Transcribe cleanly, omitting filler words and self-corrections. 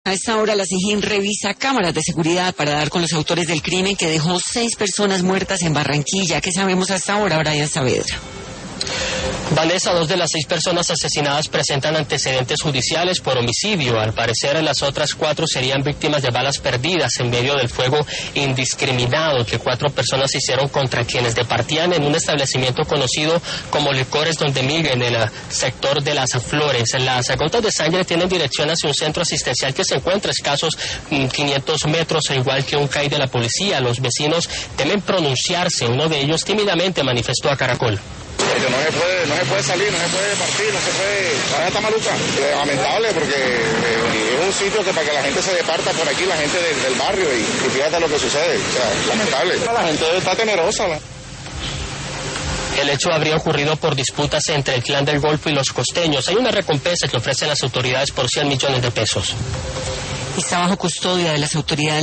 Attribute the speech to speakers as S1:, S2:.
S1: A esta hora la SIJIN revisa cámaras de seguridad para dar con los autores del crimen que dejó 6 personas muertas en Barranquilla. ¿Qué sabemos hasta ahora, Brian Saavedra?
S2: Vanessa, 2 de las 6 personas asesinadas presentan antecedentes judiciales por homicidio. Al parecer, las otras 4 serían víctimas de balas perdidas en medio del fuego indiscriminado que 4 personas hicieron contra quienes departían en un establecimiento conocido como Licores Donde Miguel, en el sector de Las Flores. Las gotas de sangre tienen dirección hacia un centro asistencial que se encuentra a escasos 500 metros, al igual que un CAI de la policía. Los vecinos temen pronunciarse. Uno de ellos tímidamente manifestó a Caracol.
S3: No se puede salir, no se puede partir, no se puede... La gente está maluca. Lamentable porque es un sitio que para que la gente se departa por aquí, la gente del barrio, y fíjate lo que sucede. O sea, lamentable. La gente está temerosa.
S2: El hecho habría ocurrido por disputas entre el Clan del Golfo y los costeños. Hay una recompensa que ofrecen las autoridades por 100 millones de pesos.
S1: Está bajo custodia de las autoridades.